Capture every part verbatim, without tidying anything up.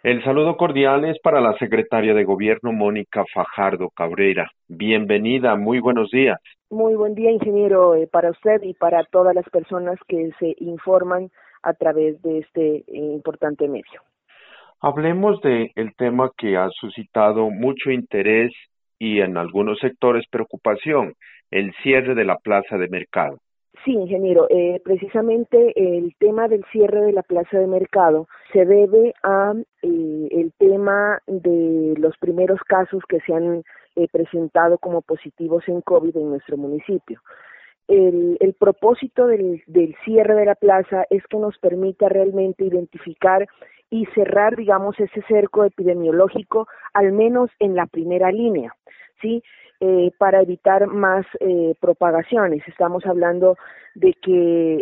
El saludo cordial es para la secretaria de Gobierno, Mónica Fajardo Cabrera. Bienvenida, muy buenos días. Muy buen día, ingeniero, eh, para usted y para todas las personas que se informan a través de este eh, importante medio. Hablemos de el tema que ha suscitado mucho interés y en algunos sectores preocupación, el cierre de la plaza de mercado. Sí, ingeniero, eh, precisamente el tema del cierre de la plaza de mercado se debe a eh, el tema de los primeros casos que se han eh, presentado como positivos en COVID en nuestro municipio. El, el propósito del, del cierre de la plaza es que nos permita realmente identificar y cerrar, digamos, ese cerco epidemiológico, al menos en la primera línea, ¿sí? Eh, para evitar más eh, propagaciones. Estamos hablando de que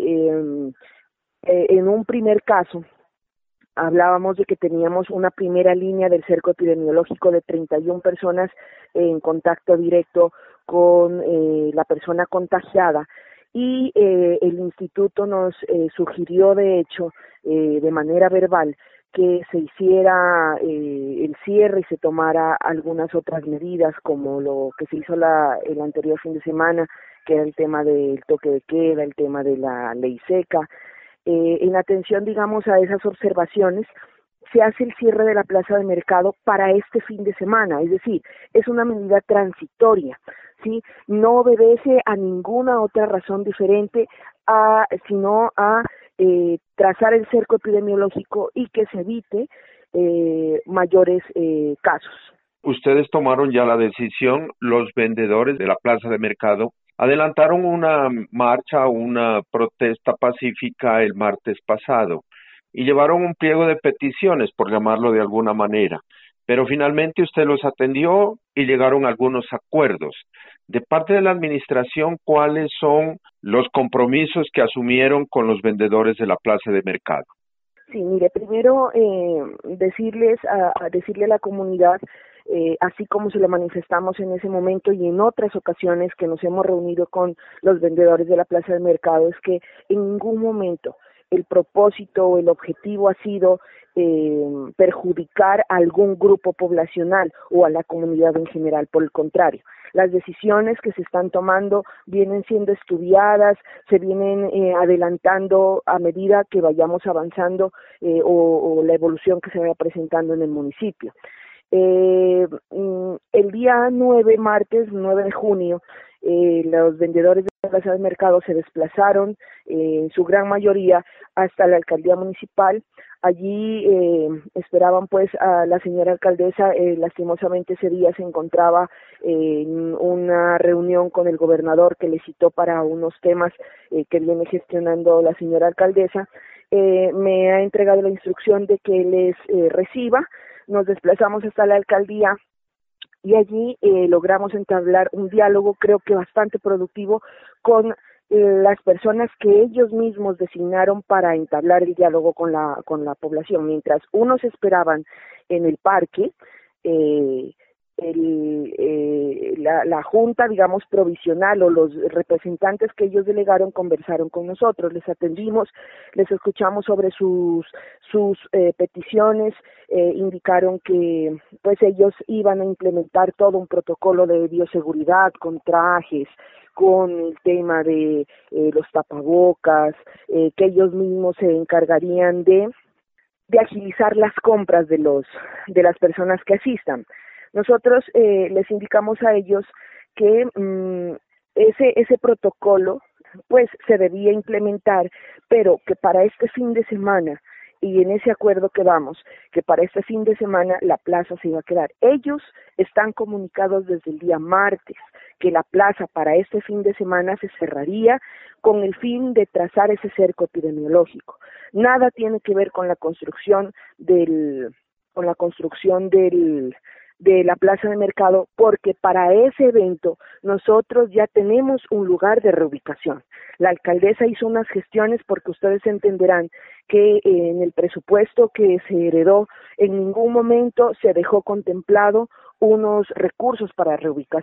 eh, eh, en un primer caso, hablábamos de que teníamos una primera línea del cerco epidemiológico de treinta y una personas en contacto directo con eh, la persona contagiada y eh, el instituto nos eh, sugirió de hecho eh, de manera verbal que se hiciera eh, el cierre y se tomara algunas otras medidas como lo que se hizo la, el anterior fin de semana, que era el tema del toque de queda, el tema de la ley seca. Eh, en atención, digamos, a esas observaciones, se hace el cierre de la plaza de mercado para este fin de semana, es decir, es una medida transitoria, ¿sí? No obedece a ninguna otra razón diferente, a, sino a eh, trazar el cerco epidemiológico y que se evite eh, mayores eh, casos. Ustedes tomaron ya la decisión, los vendedores de la plaza de mercado adelantaron una marcha, una protesta pacífica el martes pasado y llevaron un pliego de peticiones, por llamarlo de alguna manera, pero finalmente usted los atendió y llegaron a algunos acuerdos. De parte de la administración, ¿cuáles son los compromisos que asumieron con los vendedores de la plaza de mercado? Sí, mire, primero eh, decirles a, a decirle a la comunidad, eh, así como se lo manifestamos en ese momento y en otras ocasiones que nos hemos reunido con los vendedores de la plaza de mercado, es que en ningún momento el propósito o el objetivo ha sido eh, perjudicar a algún grupo poblacional o a la comunidad en general, por el contrario. Las decisiones que se están tomando vienen siendo estudiadas, se vienen eh, adelantando a medida que vayamos avanzando eh, o, o la evolución que se vaya presentando en el municipio. Eh, el día nueve, martes nueve de junio, eh, los vendedores de la plaza de mercado se desplazaron eh, en su gran mayoría hasta la alcaldía municipal. Allí eh, esperaban pues a la señora alcaldesa, eh, lastimosamente ese día se encontraba eh, en una reunión con el gobernador que le citó para unos temas eh, que viene gestionando la señora alcaldesa. Eh, me ha entregado la instrucción de que les eh, reciba. Nos desplazamos hasta la alcaldía y allí eh, logramos entablar un diálogo, creo que bastante productivo, con eh, las personas que ellos mismos designaron para entablar el diálogo con la con la población. Mientras unos esperaban en el parque, eh, el, eh, la, la junta, digamos, provisional o los representantes que ellos delegaron conversaron con nosotros, les atendimos, les escuchamos sobre sus sus eh, peticiones, eh, indicaron que pues ellos iban a implementar todo un protocolo de bioseguridad con trajes, con el tema de eh, los tapabocas, eh, que ellos mismos se encargarían de de agilizar las compras de los de las personas que asistan. Nosotros eh, les indicamos a ellos que mmm, ese ese protocolo pues se debía implementar, pero que para este fin de semana, y en ese acuerdo quedamos, que para este fin de semana la plaza se iba a quedar. Ellos están comunicados desde el día martes que la plaza para este fin de semana se cerraría con el fin de trazar ese cerco epidemiológico. Nada tiene que ver con la construcción del con la construcción del de la plaza de mercado, porque para ese evento nosotros ya tenemos un lugar de reubicación. La alcaldesa hizo unas gestiones porque ustedes entenderán que en el presupuesto que se heredó en ningún momento se dejó contemplado unos recursos para reubicación.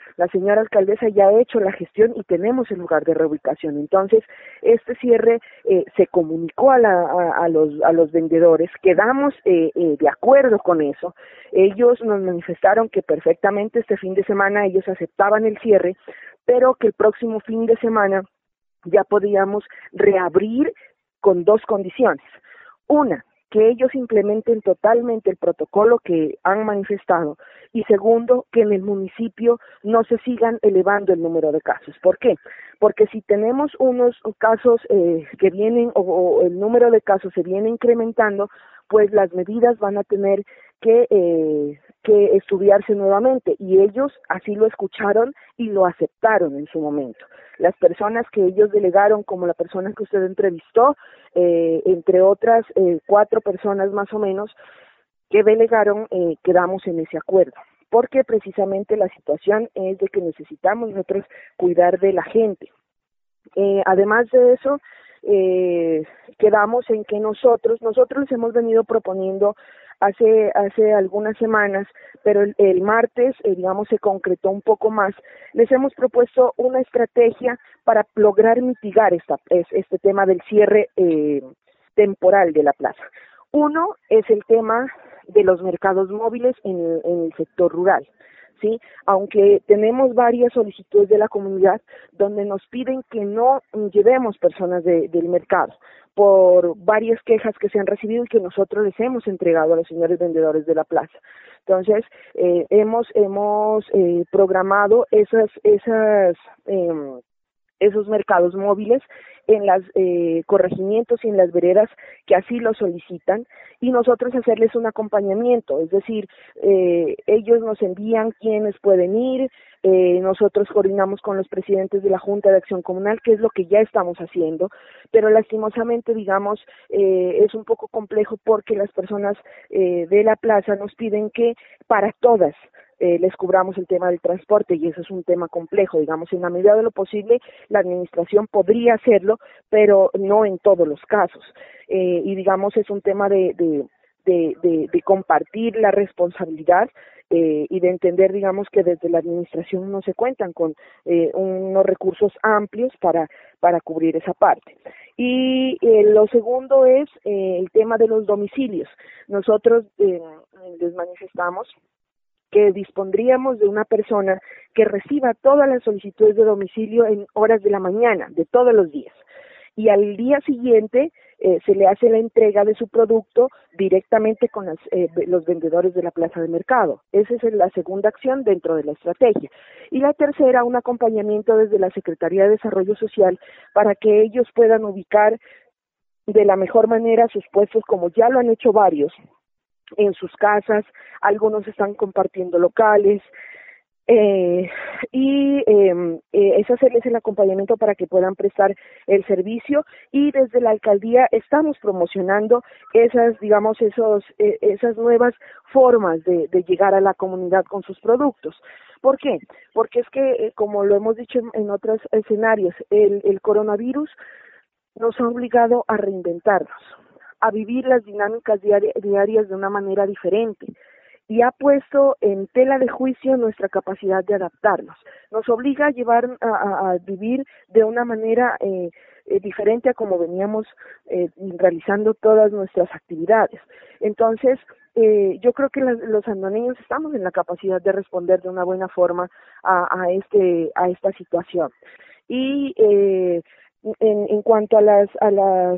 La señora alcaldesa ya ha hecho la gestión y tenemos el lugar de reubicación. Entonces, este cierre eh, se comunicó a, la, a, a, los, a los vendedores, quedamos eh, eh, de acuerdo con eso. Ellos nos manifestaron que perfectamente este fin de semana ellos aceptaban el cierre, pero que el próximo fin de semana ya podíamos reabrir con dos condiciones. Una, que ellos implementen totalmente el protocolo que han manifestado, y segundo, que en el municipio no se sigan elevando el número de casos. ¿Por qué? Porque si tenemos unos casos eh, que vienen o, o el número de casos se viene incrementando, pues las medidas van a tener que eh, que estudiarse nuevamente, y ellos así lo escucharon y lo aceptaron en su momento. Las personas que ellos delegaron, como la persona que usted entrevistó, eh, entre otras eh, cuatro personas más o menos que delegaron, eh, quedamos en ese acuerdo, porque precisamente la situación es de que necesitamos nosotros cuidar de la gente. Eh, además de eso, eh, quedamos en que nosotros, nosotros les hemos venido proponiendo hace hace algunas semanas, pero el, el martes, eh, digamos, se concretó un poco más. Les hemos propuesto una estrategia para lograr mitigar esta, es, este tema del cierre eh, temporal de la plaza. Uno es el tema de los mercados móviles en el, en el sector rural. Sí, aunque tenemos varias solicitudes de la comunidad donde nos piden que no llevemos personas de, del mercado por varias quejas que se han recibido y que nosotros les hemos entregado a los señores vendedores de la plaza. Entonces, eh, hemos hemos eh, programado esas esas eh, esos mercados móviles en las eh, corregimientos y en las veredas que así lo solicitan, y nosotros hacerles un acompañamiento, es decir, eh, ellos nos envían quiénes pueden ir, eh, nosotros coordinamos con los presidentes de la Junta de Acción Comunal, que es lo que ya estamos haciendo, pero lastimosamente, digamos, eh, es un poco complejo porque las personas eh, de la plaza nos piden que para todas Eh, les cubramos el tema del transporte, y eso es un tema complejo. Digamos, en la medida de lo posible la administración podría hacerlo, pero no en todos los casos, eh, y digamos es un tema de, de, de, de, de compartir la responsabilidad eh, y de entender, digamos, que desde la administración no se cuentan con eh, unos recursos amplios para, para cubrir esa parte. Y eh, lo segundo es eh, el tema de los domicilios. Nosotros eh, les manifestamos que dispondríamos de una persona que reciba todas las solicitudes de domicilio en horas de la mañana, de todos los días. Y al día siguiente eh, se le hace la entrega de su producto directamente con las, eh, los vendedores de la plaza de mercado. Esa es la segunda acción dentro de la estrategia. Y la tercera, un acompañamiento desde la Secretaría de Desarrollo Social para que ellos puedan ubicar de la mejor manera sus puestos, como ya lo han hecho varios, en sus casas. Algunos están compartiendo locales, eh, y eh, eh, es hacerles el acompañamiento para que puedan prestar el servicio, y desde la alcaldía estamos promocionando esas, digamos, esos eh, esas nuevas formas de, de llegar a la comunidad con sus productos. ¿Por qué? Porque es que, eh, como lo hemos dicho en, en otros escenarios, el, el coronavirus nos ha obligado a reinventarnos, a vivir las dinámicas diari diarias de una manera diferente, y ha puesto en tela de juicio nuestra capacidad de adaptarnos. Nos obliga a llevar a, a, a vivir de una manera eh, eh, diferente a como veníamos eh, realizando todas nuestras actividades. Entonces, eh, yo creo que las, los andoneños estamos en la capacidad de responder de una buena forma a, a este a esta situación. Y eh, en, en cuanto a las a las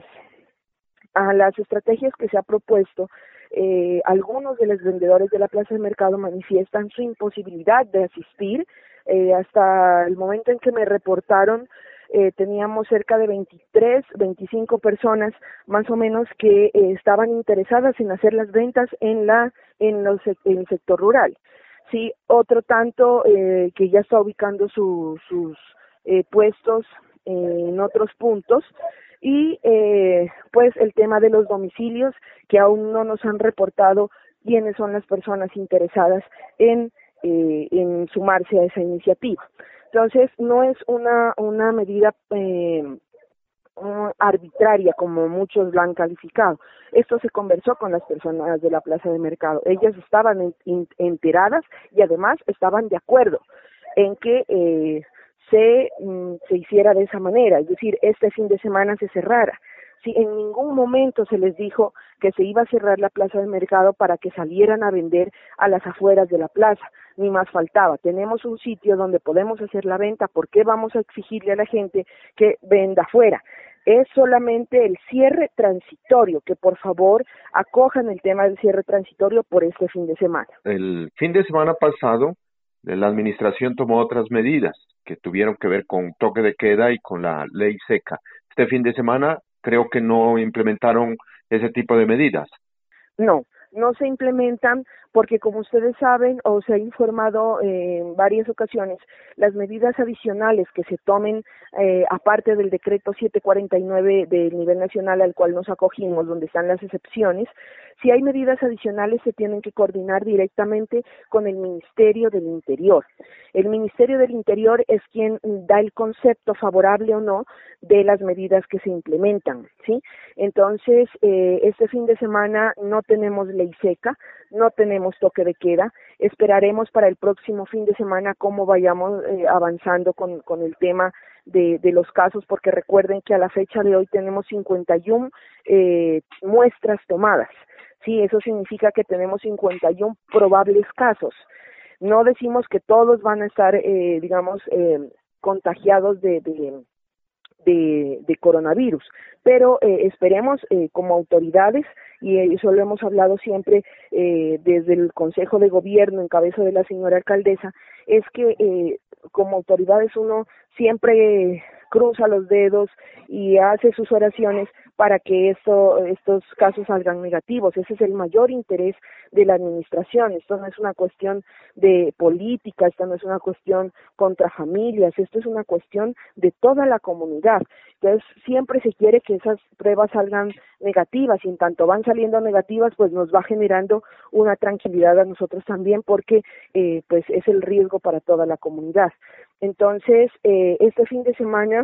a las estrategias que se ha propuesto, eh, algunos de los vendedores de la plaza de mercado manifiestan su imposibilidad de asistir. Eh, hasta el momento en que me reportaron, eh, teníamos cerca de veintitrés, veinticinco personas más o menos que eh, estaban interesadas en hacer las ventas en la en, los, en el sector rural. Sí, otro tanto eh, que ya está ubicando su, sus eh, puestos eh, en otros puntos. Y eh, pues el tema de los domicilios, que aún no nos han reportado quiénes son las personas interesadas en eh, en sumarse a esa iniciativa. Entonces, no es una una medida eh, arbitraria como muchos la han calificado. Esto se conversó con las personas de la plaza de mercado. Ellas estaban en, in, enteradas y además estaban de acuerdo. en que eh, se, mm, se hiciera de esa manera, es decir, este fin de semana se cerrara. Si en ningún momento se les dijo que se iba a cerrar la plaza de mercado para que salieran a vender a las afueras de la plaza, ni más faltaba. Tenemos un sitio donde podemos hacer la venta, ¿por qué vamos a exigirle a la gente que venda afuera? Es solamente el cierre transitorio, que por favor acojan el tema del cierre transitorio por este fin de semana. El fin de semana pasado, la administración tomó otras medidas que tuvieron que ver con toque de queda y con la ley seca. Este fin de semana creo que no implementaron ese tipo de medidas. No, no se implementan porque, como ustedes saben o se ha informado eh, en varias ocasiones, las medidas adicionales que se tomen eh, aparte del decreto setecientos cuarenta y nueve del nivel nacional al cual nos acogimos, donde están las excepciones, si hay medidas adicionales se tienen que coordinar directamente con el Ministerio del Interior. El Ministerio del Interior es quien da el concepto favorable o no de las medidas que se implementan, ¿sí? Entonces, eh, este fin de semana no tenemos ley seca, no tenemos toque de queda, esperaremos para el próximo fin de semana cómo vayamos eh, avanzando con, con el tema de, de los casos, porque recuerden que a la fecha de hoy tenemos cincuenta y uno eh, muestras tomadas. Sí, eso significa que tenemos cincuenta y uno probables casos. No decimos que todos van a estar, eh, digamos, eh, contagiados de, de, de, de coronavirus, pero eh, esperemos eh, como autoridades, y eso lo hemos hablado siempre eh, desde el Consejo de Gobierno en cabeza de la señora alcaldesa, es que eh, como autoridades uno siempre cruza los dedos y hace sus oraciones para que esto, estos casos salgan negativos. Ese es el mayor interés de la administración. Esto no es una cuestión de política, esto no es una cuestión contra familias, esto es una cuestión de toda la comunidad. Entonces, siempre se quiere que esas pruebas salgan negativas, y en tanto van saliendo negativas, pues nos va generando una tranquilidad a nosotros también, porque eh, pues es el riesgo para toda la comunidad. Entonces, eh, este fin de semana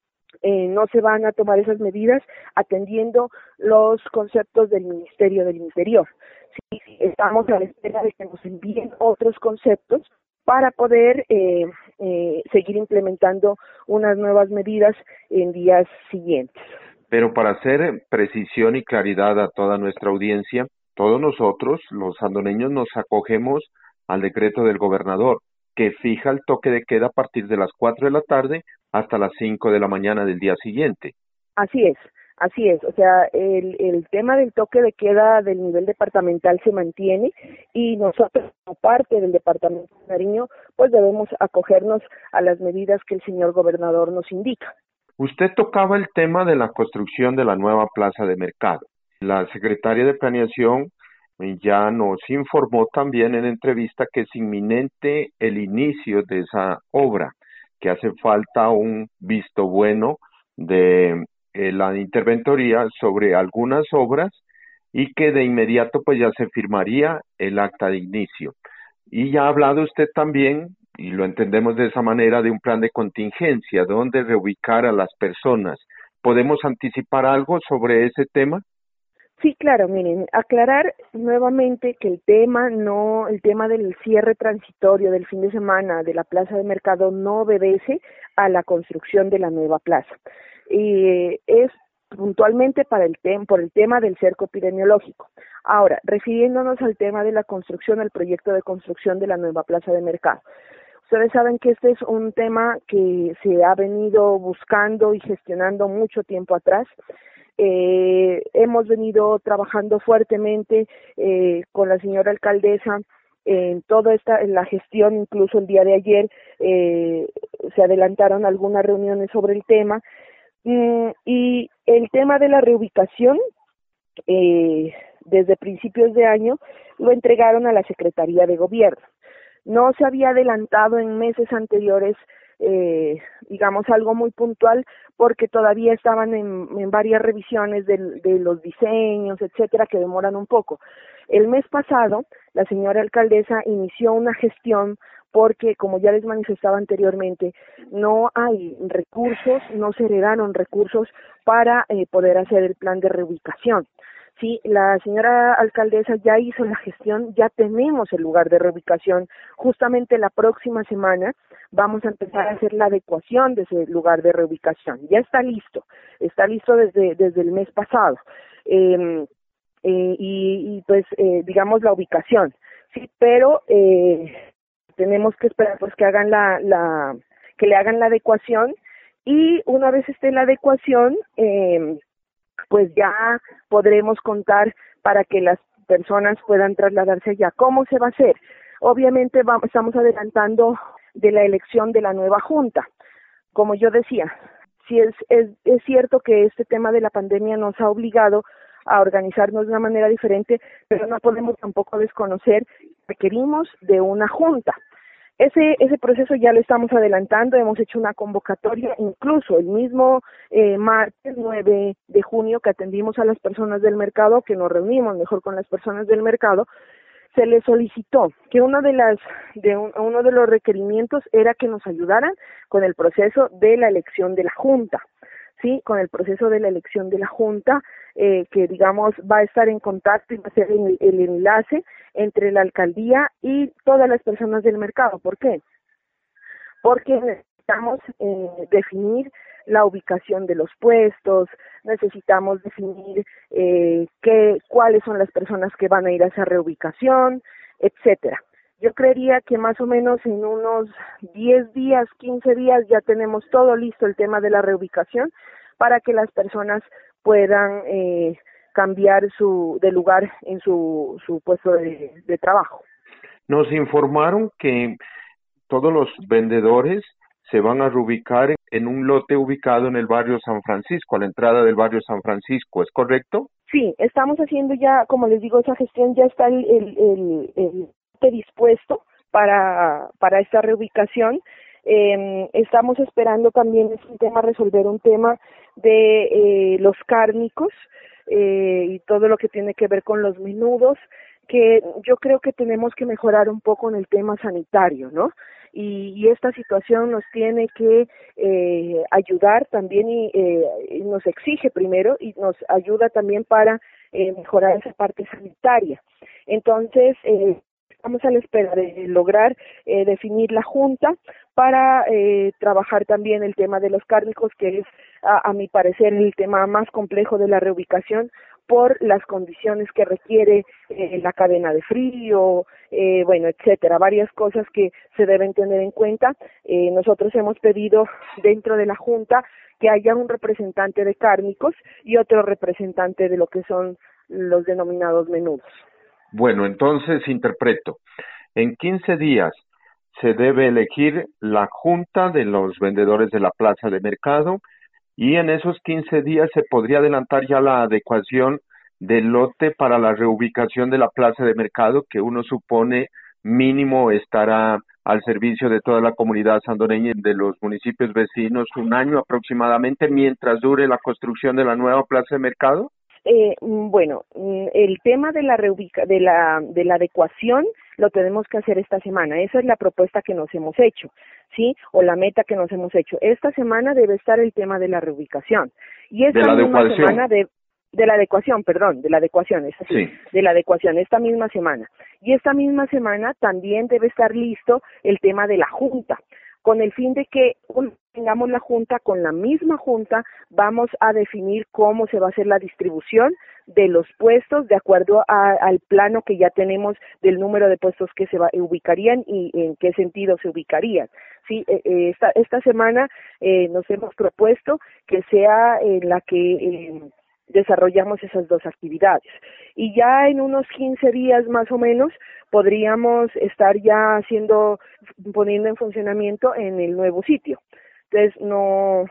Eh, no se van a tomar esas medidas atendiendo los conceptos del Ministerio del Interior. Sí, estamos a la espera de que nos envíen otros conceptos para poder eh, eh, seguir implementando unas nuevas medidas en días siguientes. Pero para hacer precisión y claridad a toda nuestra audiencia, todos nosotros, los sandoneños, nos acogemos al decreto del gobernador, que fija el toque de queda a partir de las cuatro de la tarde hasta las cinco de la mañana del día siguiente. Así es, así es. O sea, el, el tema del toque de queda del nivel departamental se mantiene, y nosotros, como parte del departamento de Nariño, pues debemos acogernos a las medidas que el señor gobernador nos indica. Usted tocaba el tema de la construcción de la nueva plaza de mercado. La secretaria de Planeación ya nos informó también en entrevista que es inminente el inicio de esa obra, que hace falta un visto bueno de eh, la interventoría sobre algunas obras, y que de inmediato pues ya se firmaría el acta de inicio. Y ya ha hablado usted también, y lo entendemos de esa manera, de un plan de contingencia, donde reubicar a las personas. ¿Podemos anticipar algo sobre ese tema? Sí, claro, miren, aclarar nuevamente que el tema no, el tema del cierre transitorio del fin de semana de la plaza de mercado no obedece a la construcción de la nueva plaza. Y es puntualmente para el tem por el tema del cerco epidemiológico. Ahora, refiriéndonos al tema de la construcción, el proyecto de construcción de la nueva plaza de mercado. Ustedes saben que este es un tema que se ha venido buscando y gestionando mucho tiempo atrás. Eh, hemos venido trabajando fuertemente eh, con la señora alcaldesa en toda esta, en la gestión. Incluso el día de ayer eh, se adelantaron algunas reuniones sobre el tema, mm, y el tema de la reubicación eh, desde principios de año lo entregaron a la Secretaría de Gobierno. No se había adelantado en meses anteriores, eh, digamos, algo muy puntual, porque todavía estaban en, en varias revisiones de, de los diseños, etcétera, que demoran un poco. El mes pasado, la señora alcaldesa inició una gestión porque, como ya les manifestaba anteriormente, no hay recursos, no se heredaron recursos para eh, poder hacer el plan de reubicación. Sí, la señora alcaldesa ya hizo la gestión, ya tenemos el lugar de reubicación. Justamente la próxima semana vamos a empezar a hacer la adecuación de ese lugar de reubicación. Ya está listo, está listo desde, desde el mes pasado. Eh, eh, y, y pues, eh, digamos, la ubicación, sí, pero eh, tenemos que esperar pues que hagan la, la, que le hagan la adecuación, y una vez esté la adecuación, eh, pues ya podremos contar para que las personas puedan trasladarse allá. ¿Cómo se va a hacer? Obviamente vamos, estamos adelantando de la elección de la nueva junta. Como yo decía, sí es, es, es cierto que este tema de la pandemia nos ha obligado a organizarnos de una manera diferente, pero no podemos tampoco desconocer que requerimos de una junta. Ese ese proceso ya lo estamos adelantando, hemos hecho una convocatoria, incluso el mismo eh, martes nueve de junio que atendimos a las personas del mercado, que nos reunimos mejor con las personas del mercado, se les solicitó que uno de las de un, uno de los requerimientos era que nos ayudaran con el proceso de la elección de la junta. Sí, con el proceso de la elección de la Junta, eh, que digamos va a estar en contacto y va a ser el, el enlace entre la alcaldía y todas las personas del mercado. ¿Por qué? Porque necesitamos eh, definir la ubicación de los puestos, necesitamos definir eh, qué, cuáles son las personas que van a ir a esa reubicación, etcétera. Yo creería que más o menos en unos diez días, quince días ya tenemos todo listo el tema de la reubicación para que las personas puedan eh, cambiar su de lugar en su, su puesto de, de trabajo. Nos informaron que todos los vendedores se van a reubicar en un lote ubicado en el barrio San Francisco, a la entrada del barrio San Francisco, ¿es correcto? Sí, estamos haciendo ya, como les digo, esa gestión, ya está el, el, el, el dispuesto para para esta reubicación. Eh, estamos esperando también es un tema resolver un tema de eh, los cárnicos eh, y todo lo que tiene que ver con los menudos, que yo creo que tenemos que mejorar un poco en el tema sanitario, ¿no? Y, y esta situación nos tiene que eh, ayudar también y, eh, y nos exige primero y nos ayuda también para eh, mejorar esa parte sanitaria. Entonces, eh, estamos a la espera de lograr eh, definir la junta para eh, trabajar también el tema de los cárnicos, que es, a, a mi parecer, el tema más complejo de la reubicación por las condiciones que requiere eh, la cadena de frío, eh, bueno, etcétera, varias cosas que se deben tener en cuenta. Eh, nosotros hemos pedido dentro de la junta que haya un representante de cárnicos y otro representante de lo que son los denominados menudos. Bueno, entonces interpreto. En quince días se debe elegir la junta de los vendedores de la plaza de mercado y en esos quince días se podría adelantar ya la adecuación del lote para la reubicación de la plaza de mercado, que uno supone mínimo estará al servicio de toda la comunidad sandoreña y de los municipios vecinos un año aproximadamente mientras dure la construcción de la nueva plaza de mercado. Eh, bueno, el tema de la reubica, de la de la adecuación lo tenemos que hacer esta semana. Esa es la propuesta que nos hemos hecho, ¿sí? O la meta que nos hemos hecho. Esta semana debe estar el tema de la reubicación. Y esta de la misma adecuación. semana de de la adecuación, perdón, de la adecuación, es así, sí. de la adecuación, esta misma semana. Y esta misma semana también debe estar listo el tema de la junta, con el fin de que tengamos la junta, con la misma junta vamos a definir cómo se va a hacer la distribución de los puestos de acuerdo a, al plano que ya tenemos del número de puestos que se va, ubicarían y en qué sentido se ubicarían. Sí, eh, esta, esta semana eh, nos hemos propuesto que sea en la que eh, desarrollamos esas dos actividades. Y ya en unos quince días más o menos podríamos estar ya haciendo, poniendo en funcionamiento en el nuevo sitio. Entonces no,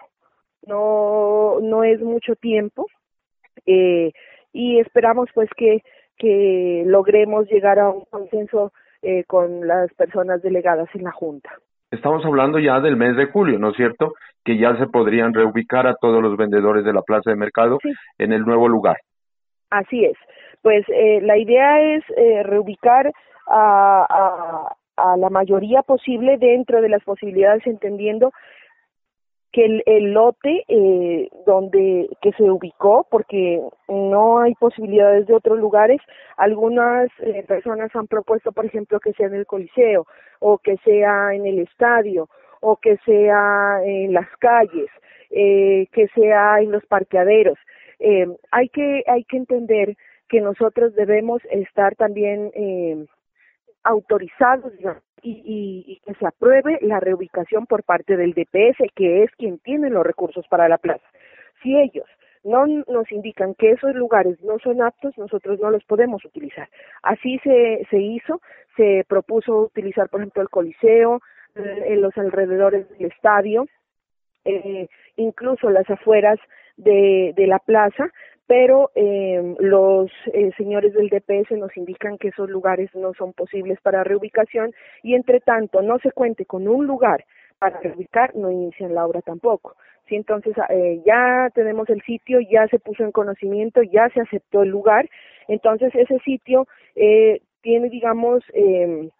no, no es mucho tiempo eh, y esperamos pues que, que logremos llegar a un consenso eh, con las personas delegadas en la Junta. Estamos hablando ya del mes de julio, ¿no es cierto? Que ya se podrían reubicar a todos los vendedores de la plaza de mercado sí. en el nuevo lugar. Así es. Pues eh, la idea es eh, reubicar a, a, a la mayoría posible dentro de las posibilidades, entendiendo que el, el lote eh, donde que se ubicó, porque no hay posibilidades de otros lugares, algunas eh, personas han propuesto, por ejemplo, que sea en el Coliseo, o que sea en el estadio, o que sea en las calles, eh, que sea en los parqueaderos. Eh, hay que hay que entender que nosotros debemos estar también eh, autorizados, digamos, y, y, y que se apruebe la reubicación por parte del D P S, que es quien tiene los recursos para la plaza. Si ellos no nos indican que esos lugares no son aptos, nosotros no los podemos utilizar. Así se, se hizo, se propuso utilizar, por ejemplo, el Coliseo, en los alrededores del estadio, eh, incluso las afueras de, de la plaza, pero eh, los eh, señores del D P S nos indican que esos lugares no son posibles para reubicación y entre tanto no se cuente con un lugar para reubicar, no inician la obra tampoco. Sí, entonces eh, ya tenemos el sitio, ya se puso en conocimiento, ya se aceptó el lugar, entonces ese sitio eh, tiene, digamos, eh,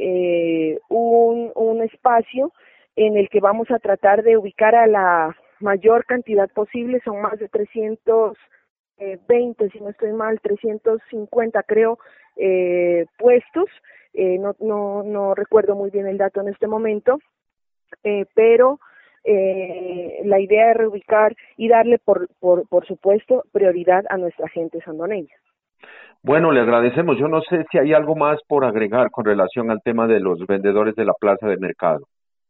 eh, un, un espacio en el que vamos a tratar de ubicar a la mayor cantidad posible, son más de trescientos veinte, si no estoy mal, trescientos cincuenta creo, eh, puestos, eh, no, no, no recuerdo muy bien el dato en este momento, eh, pero eh, la idea es reubicar y darle, por, por, por supuesto, prioridad a nuestra gente sandoneña. Bueno, le agradecemos. Yo no sé si hay algo más por agregar con relación al tema de los vendedores de la plaza de mercado.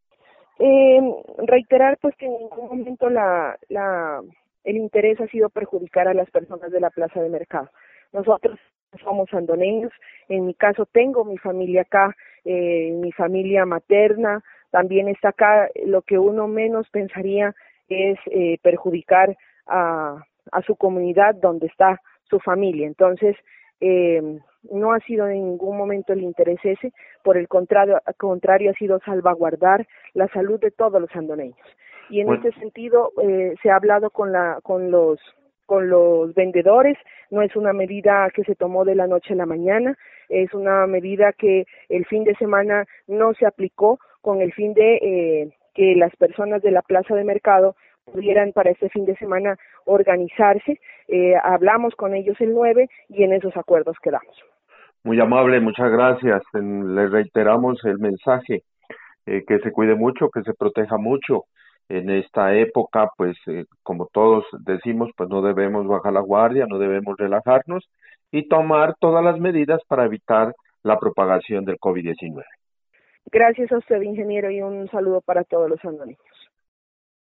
Eh, reiterar pues que en ningún momento la, la el interés ha sido perjudicar a las personas de la plaza de mercado. Nosotros somos sandoneños, en mi caso tengo mi familia acá, eh, mi familia materna también está acá, lo que uno menos pensaría es eh, perjudicar a, a su comunidad donde está su familia. Entonces, eh, no ha sido en ningún momento el interés ese, por el contrario, contrario ha sido salvaguardar la salud de todos los sandoneños. Y en bueno. este sentido eh, se ha hablado con la con los con los vendedores, no es una medida que se tomó de la noche a la mañana, es una medida que el fin de semana no se aplicó con el fin de eh, que las personas de la plaza de mercado pudieran para este fin de semana organizarse, eh, hablamos con ellos el nueve y en esos acuerdos quedamos. Muy amable, muchas gracias, le reiteramos el mensaje, eh, que se cuide mucho, que se proteja mucho. En esta época, pues, eh, como todos decimos, pues no debemos bajar la guardia, no debemos relajarnos y tomar todas las medidas para evitar la propagación del COVID diecinueve. Gracias a usted, ingeniero, y un saludo para todos los sandoneños.